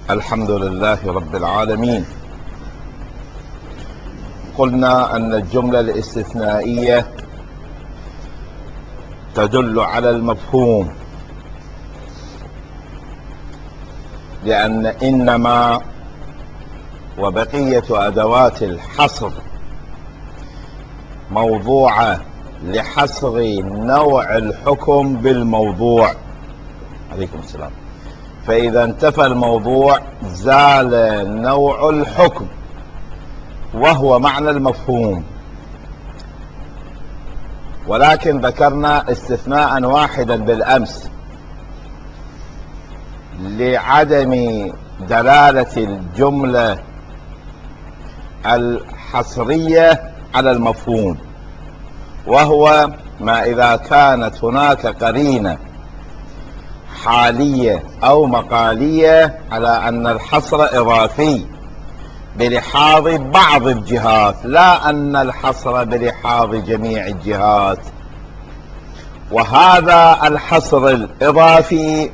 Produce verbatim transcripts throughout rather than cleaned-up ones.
الحمد لله رب العالمين. قلنا أن الجملة الاستثنائية تدل على المفهوم، لأن إنما وبقية أدوات الحصر موضوعة لحصر نوع الحكم بالموضوع. عليكم السلام. فإذا انتفى الموضوع زال نوع الحكم، وهو معنى المفهوم. ولكن ذكرنا استثناء واحدا بالأمس لعدم دلالة الجملة الحصرية على المفهوم، وهو ما إذا كانت هناك قرينة حالية أو مقالية على أن الحصر إضافي بلحاظ بعض الجهات، لا أن الحصر بلحاظ جميع الجهات. وهذا الحصر الإضافي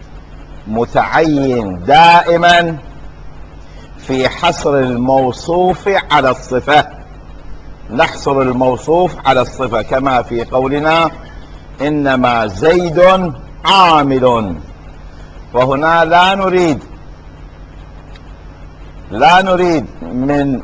متعين دائما في حصر الموصوف على الصفة. نحصر الموصوف على الصفة كما في قولنا إنما زيد عامل، وهنا لا نريد لا نريد من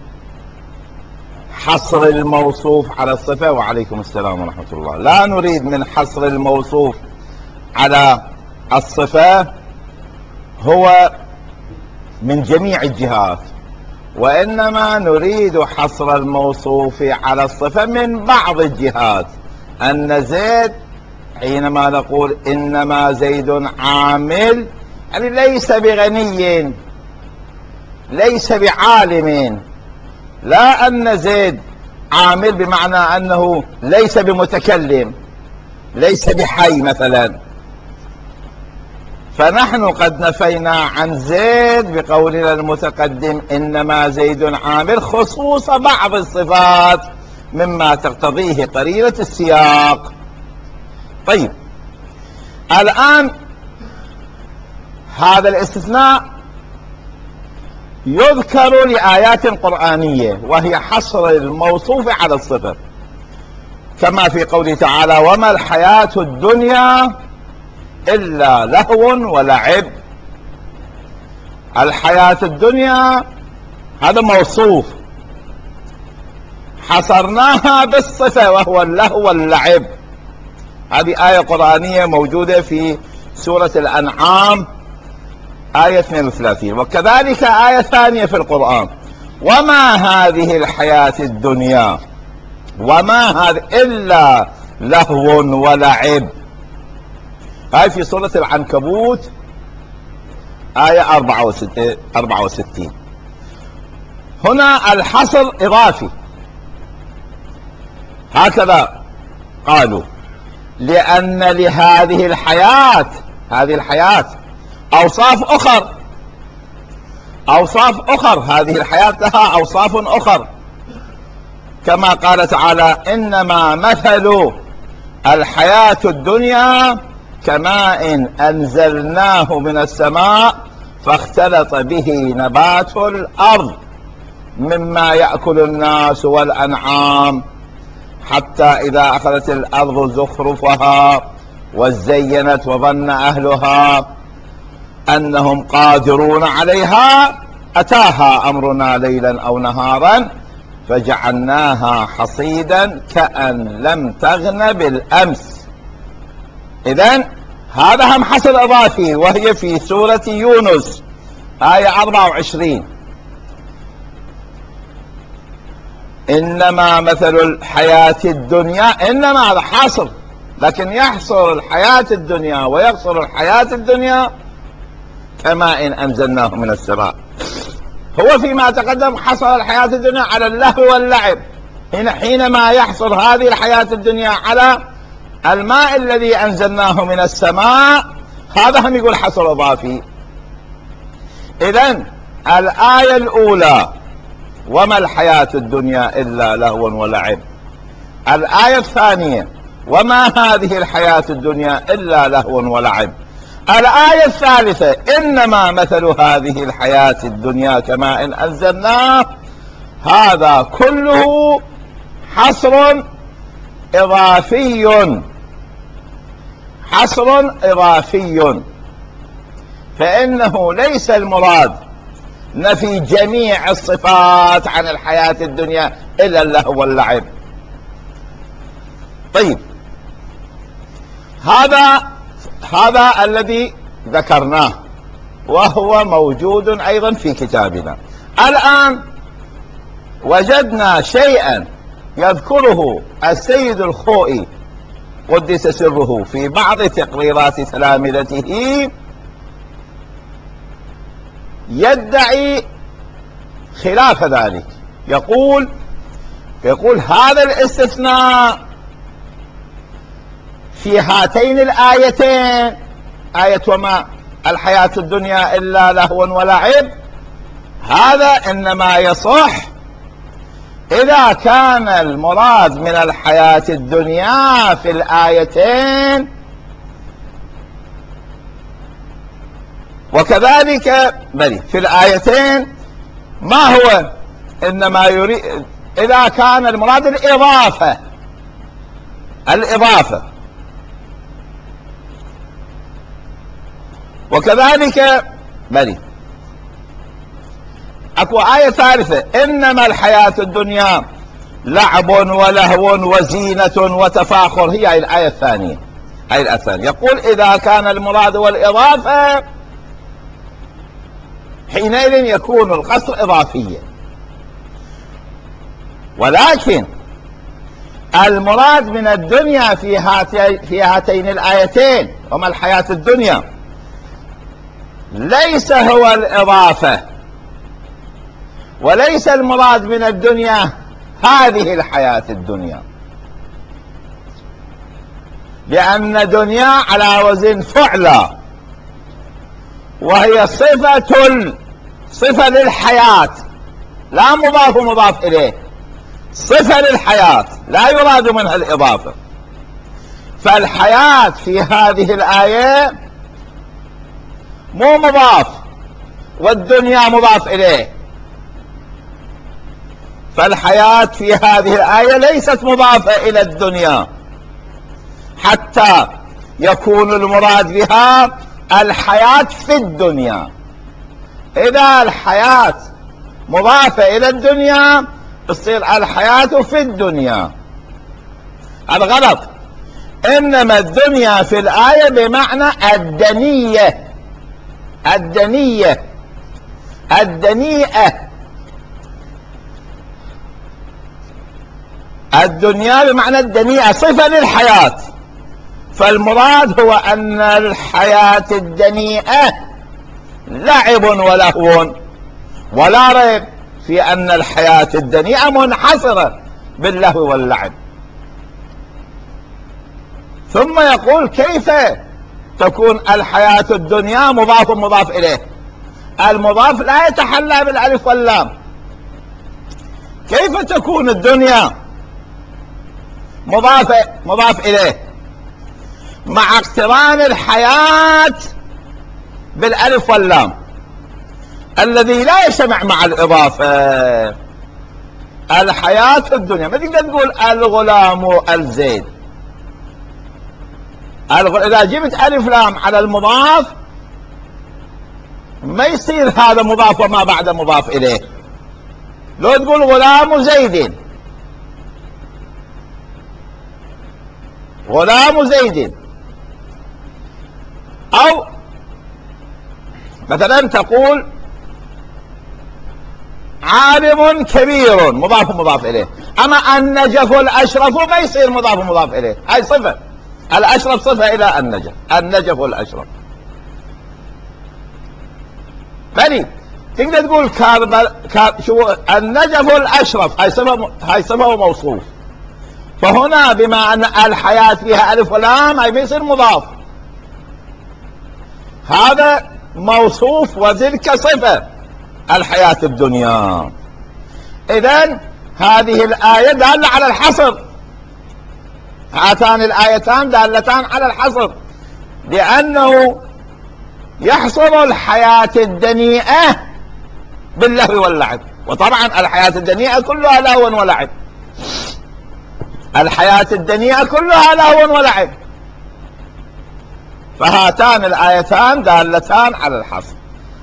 حصر الموصوف على الصفة. وعليكم السلام ورحمة الله. لا نريد من حصر الموصوف على الصفة هو من جميع الجهات، وإنما نريد حصر الموصوف على الصفة من بعض الجهات. أن زيد، حينما نقول إنما زيد عامل، يعني ليس بغني، ليس بعالم. لا أن زيد عامل بمعنى أنه ليس بمتكلم، ليس بحي مثلا. فنحن قد نفينا عن زيد بقولنا المتقدم إنما زيد عامل خصوص بعض الصفات مما تقتضيه قرينة السياق. طيب، الآن هذا الاستثناء يذكر لآيات قرآنية، وهي حصر الموصوف على الصفة، كما في قوله تعالى وما الحياة الدنيا إلا لهو ولعب. الحياة الدنيا هذا موصوف حصرناها بالصفة وهو اللهو واللعب. هذه آية قرآنية موجودة في سورة الأنعام آية اثنين وثلاثين، وكذلك آية ثانية في القرآن وما هذه الحياة الدنيا وما هذه إلا لهو ولعب. هاي في سورة العنكبوت آية أربعة وستين. هنا الحصر إضافي، هكذا قالوا، لأن لهذه الحياة هذه الحياة أوصاف أخر أوصاف أخر هذه الحياة لها أوصاف أخر، كما قال تعالى إنما مثل الحياة الدنيا كماء أنزلناه من السماء فاختلط به نبات الأرض مما يأكل الناس والأنعام حتى إذا أخذت الأرض زخرفها وزينت وظن أهلها أنهم قادرون عليها أتاها أمرنا ليلا أو نهارا فجعلناها حصيدا كأن لم تغن بالأمس. إذن هذا هم حصر إضافي، وهي في سورة يونس آية أربعة وعشرين إنما مثل الحياة الدنيا. إنما هذا حصر، لكن يحصر الحياة الدنيا ويقصر الحياة الدنيا كماء أنزلناه من السماء. هو فيما تقدم حصر الحياة الدنيا على اللهو واللعب، هنا حينما يحصر هذه الحياة الدنيا على الماء الذي أنزلناه من السماء، هذا هم يقول حصر إضافي. إذن الآية الأولى وما الحياة الدنيا إلا لهو ولعب، الآية الثانية وما هذه الحياة الدنيا إلا لهو ولعب، الآية الثالثة: إنما مثل هذه الحياة الدنيا كماء إن أنزلناه. هذا كله حصر إضافي، حصر إضافي، فإنه ليس المراد نفي جميع الصفات عن الحياة الدنيا إلا اللهو واللعب. طيب، هذا هذا الذي ذكرناه وهو موجود أيضا في كتابنا. الآن وجدنا شيئا يذكره السيد الخوئي قدس سره في بعض تقريرات تلامذته، يدعي خلاف ذلك. يقول يقول هذا الاستثناء في هاتين الآيتين، آية وما الحياة الدنيا إلا لهو ولعب، هذا إنما يصح إذا كان المراد من الحياة الدنيا في الآيتين، وكذلك بل في الآيتين ما هو إنما يريد إذا كان المراد الإضافة الإضافة وكذلك بل اكو آية ثالثة: إنما الحياة الدنيا لعب ولهو وزينة وتفاخر. هي الآية الثانية، هي الآية الثانية. يقول إذا كان المراد والإضافة حينئذ يكون القصر إضافيا، ولكن المراد من الدنيا في هاتي في هاتين الآيتين وما الحياة الدنيا ليس هو الإضافة، وليس المراد من الدنيا هذه الحياة الدنيا، لأن دنيا على وزن فعلى، وهي صفة صفة للحياة، لا مضاف مضاف إليه، صفة للحياة لا يراد منها الإضافة. فالحياة في هذه الآية مو مضاف، والدنيا مضاف إليه، فالحياة في هذه الآية ليست مضافة إلى الدنيا حتى يكون المراد بها الحياة في الدنيا. إذا الحياة مضافة إلى الدنيا تصير الحياة في الدنيا. هذا غلط. إنما الدنيا في الآية بمعنى الدنية، الدنية الدنيئة. الدنيا بمعنى الدنيئة، صفة للحياة. فالمراد هو أن الحياة الدنيئة لعب ولهو، ولا ريب في أن الحياة الدنيئة منحصرة باللهو واللعب. ثم يقول: كيف تكون الحياة الدنيا مضاف مضاف إليه؟ المضاف لا يتحلى بالألف واللام. كيف تكون الدنيا مضاف مضاف إليه مع اقتران الحياة بالألف واللام الذي لا يجتمع مع الإضافة؟ الحياة الدنيا ما تقدر تقول الغلام الزيد. إذا جبت ألف لام على المضاف ما يصير هذا مضاف وما بعد مضاف إليه. لو تقول غلام زيد، غلام زيد، أو مثلا تقول عالم كبير، مضاف مضاف إليه. أما النجف الأشرف ما يصير مضاف مضاف إليه، هاي صفة. الأشرف صفة إلى النجف، النجف الأشرف. بني تقدر تقول كارب كار شو النجف الأشرف، هاي صفة، هاي صفة وموصوف. فهنا بما أن الحياة فيها ألف ولام هاي بيصير مضاف، هذا موصوف وتلك صفة الحياة الدنيا. إذن هذه الآية دالة على الحصر، هاتان الآيتان دالتان على الحصر، لأنه يحصر الحياة الدنيئة باللهو واللعب. وطبعا الحياة الدنيئة كلها لهو ولعب، الحياة الدنيئة كلها لهو ولعب. فهاتان الآيتان دالتان على الحصر.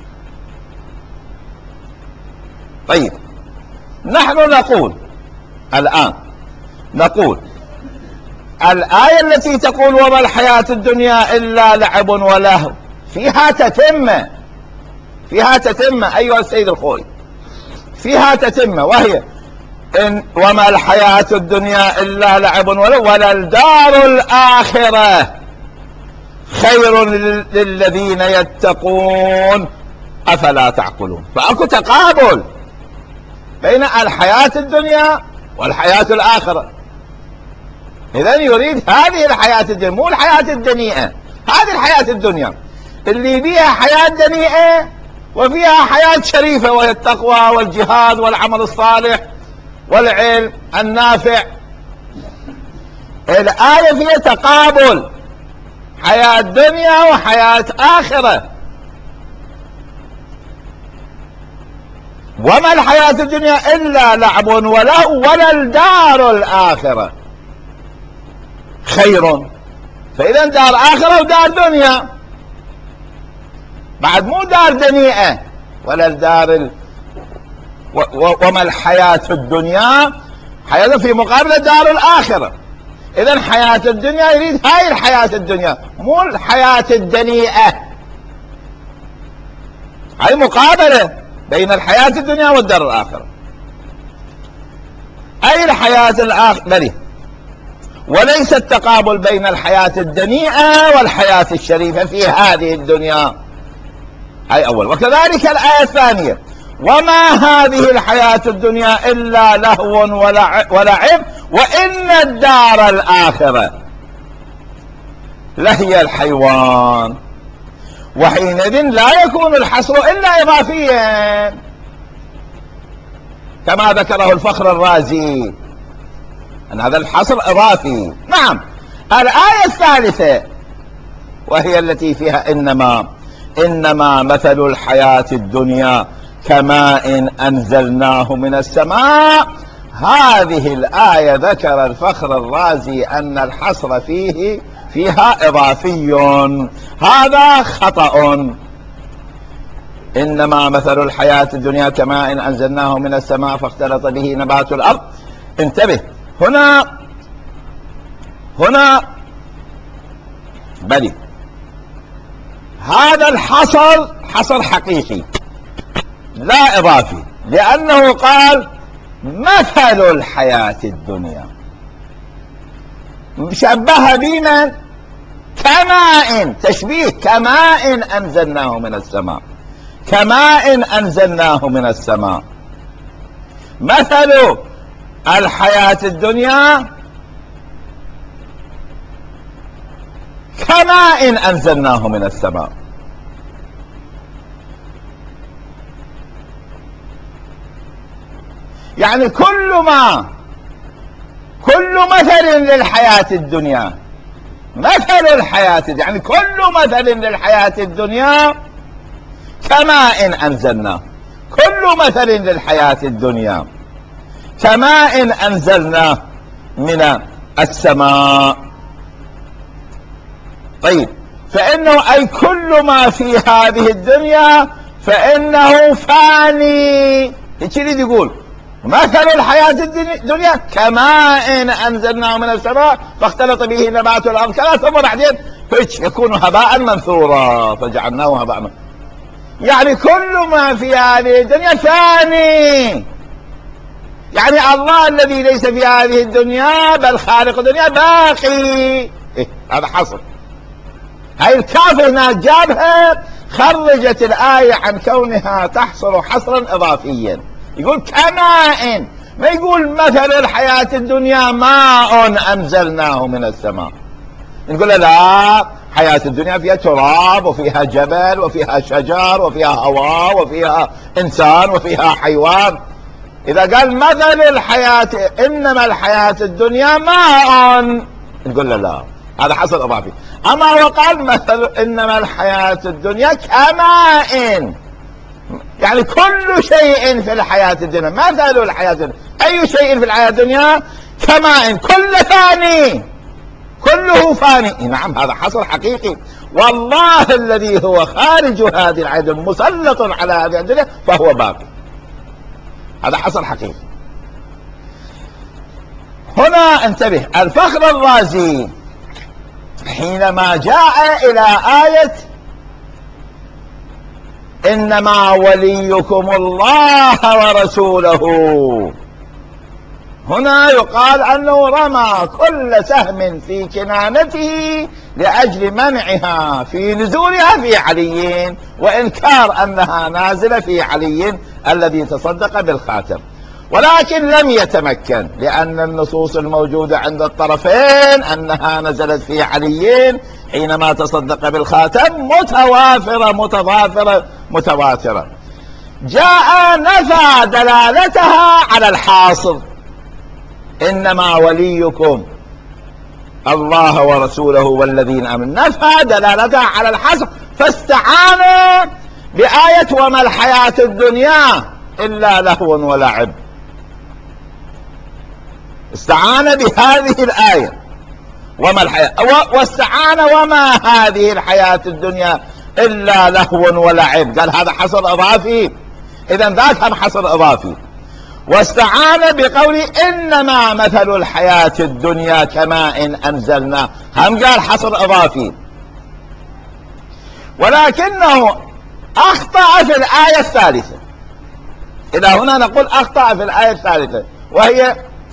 طيب، نحن نقول الآن نقول الآية التي تقول وما الحياة الدنيا إلا لعب ولهو فيها تتمة، فيها تتمة أيها السيد الخوي، فيها تتمة، وهي إن وما الحياة الدنيا إلا لعب ولهو وللدار الآخرة خير للذين يتقون أفلا تعقلون. فأكو تقابل بين الحياة الدنيا والحياة الآخرة. إذن يريد هذه الحياة الدنيا، مو الحياة الدنيئة، هذه الحياة الدنيا اللي فيها حياة دنيئة وفيها حياة شريفة، وهي التقوى والجهاد والعمل الصالح والعلم النافع. الآية فيها تقابل، حياة دنيا وحياة آخرة. وما الحياة الدنيا إلا لعب ولهو وللدار الآخرة خير. فإذا دار آخرة ودار دنيا، بعد مو دار دنيئة ولا الدار ال... و... و... وما الحياة الدنيا حياة في مقابل دار الآخرة. إذن حياة الدنيا يريد هاي الحياة الدنيا، مو الحياة الدنيئة. هاي مقابلة بين الحياة الدنيا والدار الآخرة. أي الحياة الآخرة، وليس التقابل بين الحياة الدنيئة والحياة الشريفة في هذه الدنيا. هاي أول. وكذلك الآية الثانية وما هذه الحياة الدنيا إلا لهو ولعب وإن الدار الآخرة لهي الحيوان. وحينئذ لا يكون الحصر إلا إضافيا كما ذكره الفخر الرازي، أن هذا الحصر إضافي. نعم. الآية الثالثة وهي التي فيها إنما إنما مثل الحياة الدنيا كماء أنزلناه من السماء. هذه الآية ذكر الفخر الرازي أن الحصر فيه فيها إضافي، هذا خطأ. إنما مثل الحياة الدنيا كماء أنزلناه من السماء فاختلط به نبات الأرض. انتبه، هنا هنا بلي هذا الحصر حصر حقيقي لا إضافي، لأنه قال مثل الحياة الدنيا، شبه بمن؟ كماء، تشبيه كماء أنزلناه من السماء، كماء أنزلناه من السماء. مثل الحياة الدنيا كماء أنزلناه من السماء. يعني كل ما كل مثل للحياة الدنيا، مثل الحياة يعني كل مثل للحياة الدنيا كماء أنزلناه، كل مثل للحياة الدنيا كماء أنزلناه من السماء. طيب، فإنه أي كل ما في هذه الدنيا فإنه فاني. هيك يريد يقول مثل الحياة الدنيا كماء أنزلناه من السماء فاختلط به نبات الأرض كذا ثم بعدين يكون هباء منثورا فجعلناه هباء منثورا. يعني كل ما في هذه الدنيا فاني، يعني الله الذي ليس في هذه الدنيا بل خالق الدنيا باقي. إيه؟ هذا حصر. هاي الكاف هنا جابها، خرجت الآية عن كونها تحصر حصرا إضافيا. يقول كماء، ما يقول مثل الحياة الدنيا ماء أنزلناه من السماء. نقول لا، حياة الدنيا فيها تراب وفيها جبل وفيها شجر وفيها هواء وفيها إنسان وفيها حيوان. إذا قال مثل الحياة إنما الحياة الدنيا ماء، نقول لا، هذا حصر إضافي. أما هو قال مثل إنما الحياة الدنيا كماء، يعني كل شيء في الحياة الدنيا مثل الحياة الدنيا، أي شيء في الحياة الدنيا كماء كل فاني، كله فاني. نعم هذا حصر حقيقي، والله الذي هو خارج هذه الحياة مسلط على هذه الدنيا فهو باقي. هذا حصر حقيقي. هنا انتبه، الفخر الرازي حينما جاء إلى آية إنما وليكم الله ورسوله، هنا يقال أنه رمى كل سهم في كنانته لأجل منعها في نزولها في علي، وإنكار أنها نازلة في علي الذي تصدق بالخاتم، ولكن لم يتمكن، لأن النصوص الموجودة عند الطرفين أنها نزلت في علي حينما تصدق بالخاتم متوافرة متضافرة متواترة. جاء نفى دلالتها على الحاصر، إنما وليكم الله ورسوله والذين آمنوا، نفى دلالتها على الحصر، فاستعان بآية وما الحياة الدنيا إلا لهو ولعب. استعان بهذه الآية وما الحياة، واستعان وما هذه الحياة الدنيا إلا لهو ولعب، قال هذا حصر إضافي، إذن ذاك هم حصر إضافي. واستعان بقول إنما مثل الحياة الدنيا كماء أنزلناه، هم قال حصر إضافي. ولكنه أخطأ في الآية الثالثة، إلى هنا نقول أخطأ في الآية الثالثة، وهي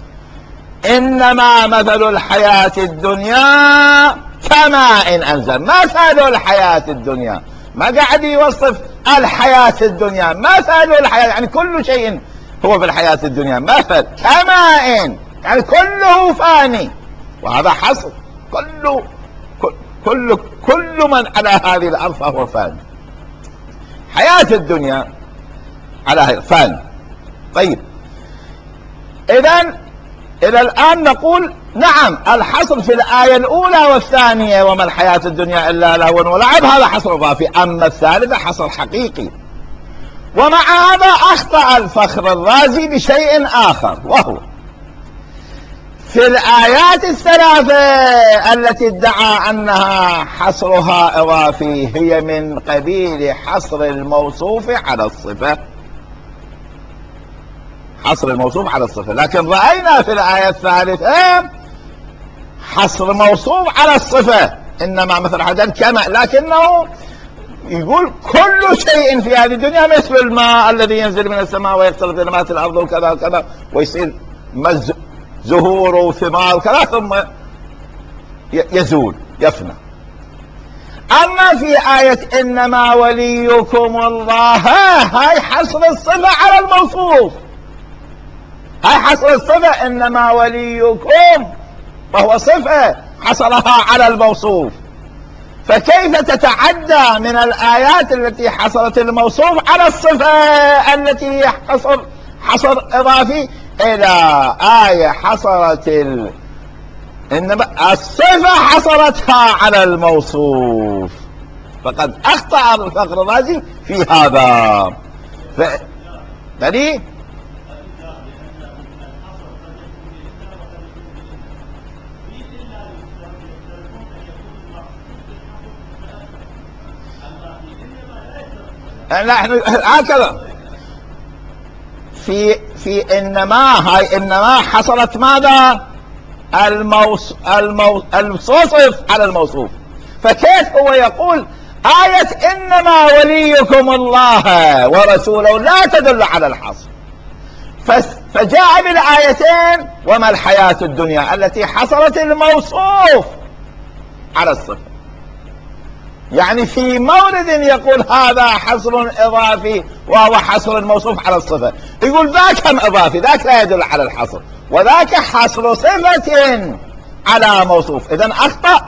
إنما مثل الحياة الدنيا كماء أنزل. مثل الحياة الدنيا، ما قاعد يوصف الحياة الدنيا، مثل الحياة يعني كل شيء هو في الحياة الدنيا، مثل كماء يعني كله فاني، وهذا حصر، كل كل كل من على هذه الأرض فهو فاني، حياة الدنيا على هذه فاني. طيب إذن إلى الآن نقول نعم الحصر في الآية الأولى والثانية وما الحياة الدنيا إلا لهو ولعب، هذا حصر إضافي. أما الثالثة حصر حقيقي. ومع هذا أخطأ الفخر الرازي بشيء آخر، وهو في الآيات الثلاثة التي ادعى أنها حصرها إضافي هي من قبيل حصر الموصوف على الصفة، حصر الموصوف على الصفة. لكن رأينا في الآية الثالثة حصر موصوف على الصفة، إنما مثل حدث كما، لكنه يقول كل شيء في هذه الدنيا مثل الماء الذي ينزل من السماء ويختلط بنبات الأرض وكذا وكذا ويصير زهور وثمار وكذا ثم يزول يفنى. أما في آية إنما وليكم الله، هاي حصر الصفة على الموصوف، هاي حصر الصفة، إنما وليكم وهو صفة حصرها على الموصوف، فكيف تتعدى من الآيات التي حصرت الموصوف على الصفة التي حصر حصر إضافي إلى آية حصرت ال... إنما الصفة حصرتها على الموصوف؟ فقد أخطأ الفخر الرازي في هذا. ف... فلي نحن هكذا في في انما، هاي انما حصلت ماذا؟ الموص المو الموصوف على الموصوف، فكيف هو يقول آية إنما وليكم الله ورسوله لا تدل على الحصر، فجاء بالآيتين وما الحياة الدنيا التي حصرت الموصوف على الصفة. يعني في مورد يقول هذا حصر إضافي وهو حصر الموصوف على الصفة، يقول ذاك هم إضافي، ذاك لا يدل على الحصر، وذاك حصر صفة على موصوف. إذن أخطأ،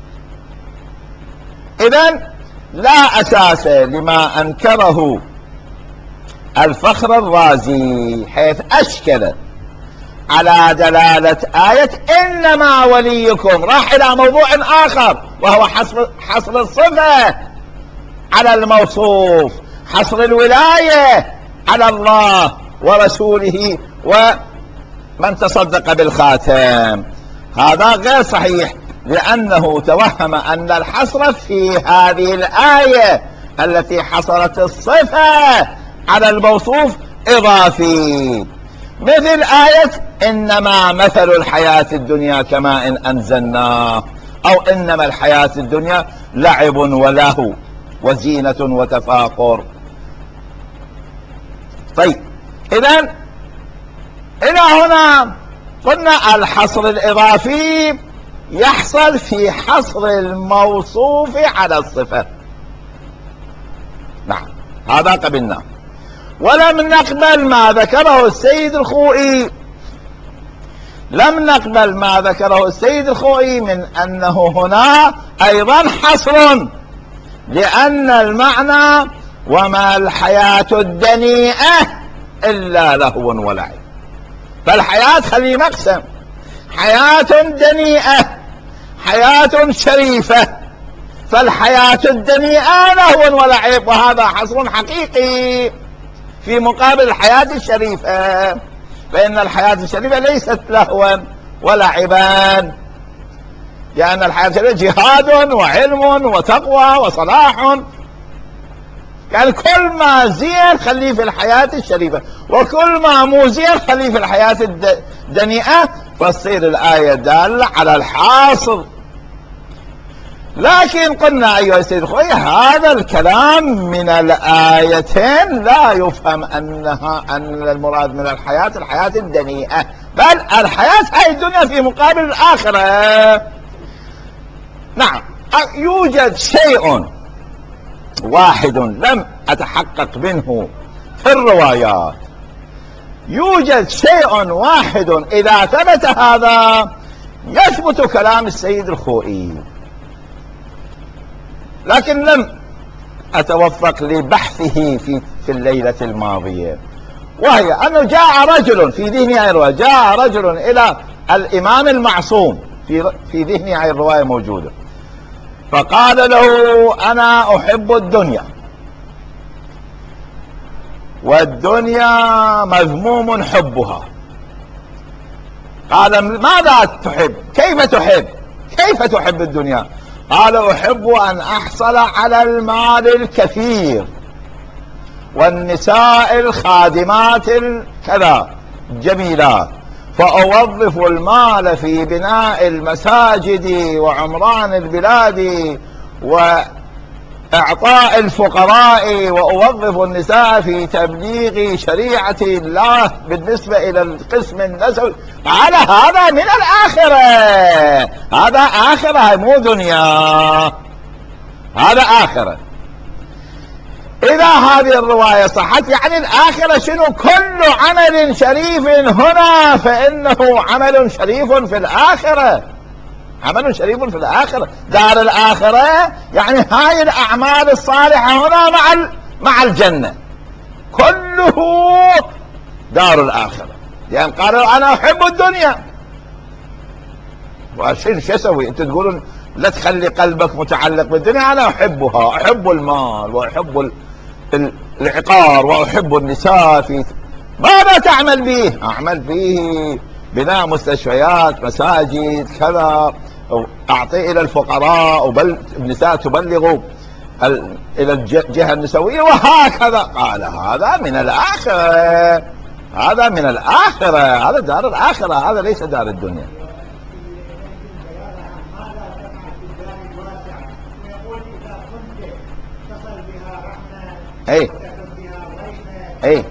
إذن لا أساس لما أنكره الفخر الرازي، حيث أشكل على دلالة آية إنما وليكم، راح إلى موضوع آخر وهو حصر, حصر الصفة على الموصوف، حصر الولاية على الله ورسوله ومن تصدق بالخاتم. هذا غير صحيح، لأنه توهم أن الحصر في هذه الآية التي حصرت الصفة على الموصوف إضافي، مثل آية إنما مثل الحياة الدنيا كماء إن أنزلناه، أو إنما الحياة الدنيا لعب ولهو وزينة وتفاخر. طيب إذن إلى هنا قلنا الحصر الإضافي يحصل في حصر الموصوف على الصفة. نعم هذا قبلنا. ولم نقبل ما ذكره السيد الخوئي، لم نقبل ما ذكره السيد الخوئي من أنه هنا أيضا حصر، لأن المعنى وما الحياة الدنيئة إلا لهو ولعب. فالحياة خلي مقسم، حياة دنيئة حياة شريفة، فالحياة الدنيئة لهو ولعب، وهذا حصر حقيقي في مقابل الحياة الشريفة، فإن الحياة الشريفة ليست لهوا ولعبا، لأن الحياة الشريفة جهاد وعلم وتقوى وصلاح، يعني كل ما زين خليه في الحياة الشريفة، وكل ما مو زين خليه في الحياة الدنيئة، فتصير الآية دالة على الحاصر. لكن قلنا أيها السيد الخوي هذا الكلام من الآيتين لا يفهم أنها أن المراد من الحياة الحياة الدنيئة، بل الحياة هاي الدنيا في مقابل الآخرة. نعم يوجد شيء واحد لم أتحقق منه في الروايات، يوجد شيء واحد إذا ثبت هذا يثبت كلام السيد الخوئي، لكن لم أتوفق لبحثه في, في الليلة الماضية، وهي أنه جاء رجل في ذهني هاي الرواية، جاء رجل إلى الإمام المعصوم في, في ذهني هاي الرواية موجودة، فقال له أنا أحب الدنيا، والدنيا مذموم حبها. قال ماذا تحب؟ كيف تحب؟ كيف تحب الدنيا؟ قال أحب أن أحصل على المال الكثير والنساء الخادمات الكذا جميلات، فأوظف المال في بناء المساجد وعمران البلاد وإعطاء الفقراء، وأوظف النساء في تبليغ شريعة الله بالنسبة إلى القسم النسوي. على هذا من الآخرة، هذا آخرة مو دنيا، هذا آخرة. إذا هذه الرواية صحت يعني الآخرة شنو؟ كل عمل شريف هنا فإنه عمل شريف في الآخرة، عمل شريف في الآخرة، دار الآخرة يعني هاي الأعمال الصالحة هنا مع مع الجنة، كله دار الآخرة. لأن قالوا أنا أحب الدنيا، وأشير شو أسوي؟ أنت تقولون لا تخلي قلبك متعلق بالدنيا، أنا أحبها، أحب المال وأحب العقار وأحب النساء، في ماذا تعمل به؟ أعمل به بناء مستشفيات مساجد كذا، أعطي إلى الفقراء والنساء تبلغ إلى الجهة النسوية وهكذا. قال هذا من الآخرة، هذا من الآخرة، هذا دار الآخرة، هذا ليس دار الدنيا. اي اي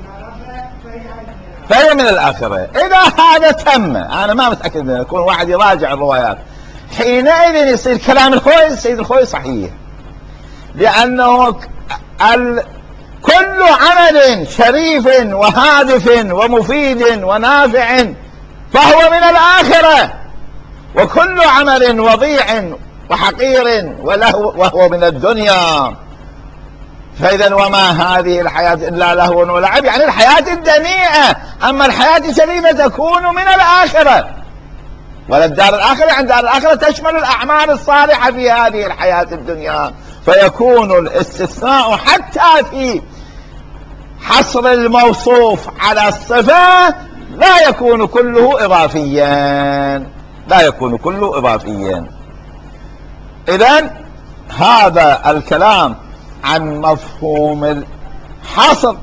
فهي من الآخرة. إذا هذا تم، أنا ما متأكد منه، يكون واحد يراجع الروايات، حينئذ يصير كلام الخوئي السيد الخوئي صحيح، لأنه ال... كل عمل شريف وهادف ومفيد ونافع فهو من الآخرة، وكل عمل وضيع وحقير وله وهو من الدنيا، فإذا وما هذه الحياة إلا لهو ولعب، يعني الحياة الدنيئة. أما الحياة الشريفة تكون من الآخرة، وللدار الآخرة عند دار الآخرة تشمل الأعمال الصالحة في هذه الحياة الدنيا. فيكون الاستثناء حتى في حصر الموصوف على الصفة لا يكون كله إضافيا، لا يكون كله إضافيا. إذن هذا الكلام عن مفهوم الحصر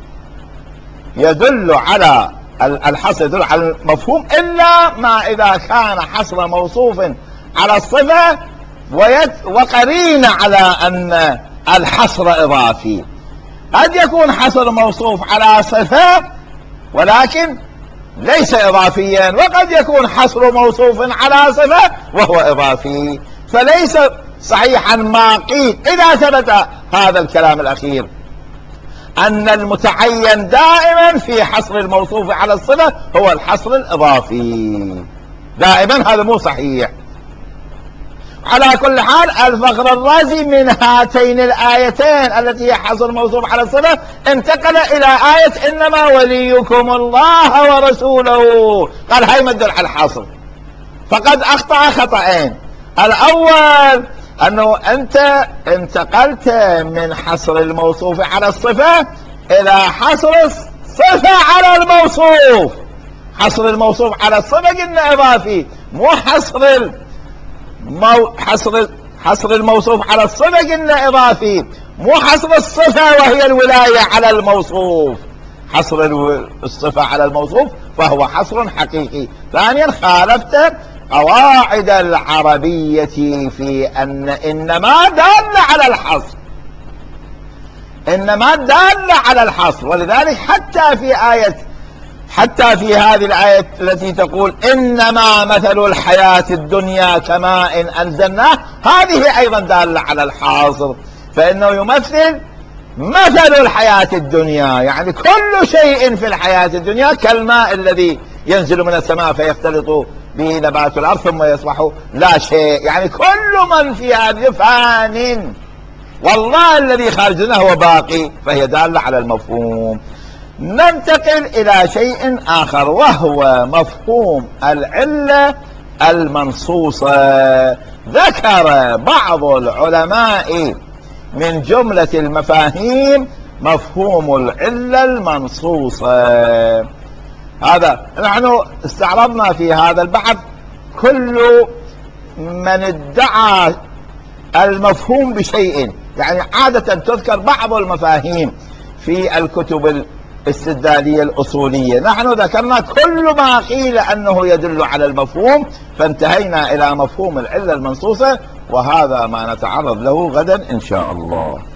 يدل على الحصر يدل على المفهوم، إلا ما إذا كان حصر موصوف على الصفة وقرين على أن الحصر إضافي. قد يكون حصر موصوف على صفة ولكن ليس إضافيا، وقد يكون حصر موصوف على صفة وهو إضافي. فليس صحيحا ما قيل إذا ثبت هذا الكلام الأخير أن المتعين دائما في حصر الموصوف على الصفة هو الحصر الإضافي دائما، هذا مو صحيح. على كل حال الفخر الرازي من هاتين الآيتين التي هي حصر الموصوف على الصفة انتقل إلى آية إنما وليكم الله ورسوله، قال هاي مدل على الحصر. فقد أخطأ خطأين. الأول أنه أنت انتقلت من حصر الموصوف على الصفة إلى حصر الصفة على الموصوف. حصر الموصوف على الصفة قلنا إضافي، مو حصر المو... حصر حصر الموصوف على الصفة قلنا إضافي، مو حصر الصفة وهي الولاية على الموصوف. حصر الصفة على الموصوف فهو حصر حقيقي. ثانيا خالفت قواعد العربية في أن إنما دال على الحصر، إنما دال على الحصر. ولذلك حتى في آية حتى في هذه الآية التي تقول إنما مثل الحياة الدنيا كماء أنزلناه، هذه أيضا دالة على الحصر، فإنه يمثل مثل الحياة الدنيا، يعني كل شيء في الحياة الدنيا كالماء الذي ينزل من السماء فيختلط به نبات الأرض ثم يصبح لا شيء، يعني كل من في هذه فان والله الذي خارجنا هو باقي، فهي دالة على المفهوم. ننتقل إلى شيء آخر وهو مفهوم العلة المنصوصة. ذكر بعض العلماء من جملة المفاهيم مفهوم العلة المنصوصة. هذا نحن استعرضنا في هذا البحث كل من ادعى المفهوم بشيء، يعني عادة تذكر بعض المفاهيم في الكتب الاستدلالية الأصولية. نحن ذكرنا كل ما قيل أنه يدل على المفهوم، فانتهينا إلى مفهوم العلة المنصوصة، وهذا ما نتعرض له غدا إن شاء الله.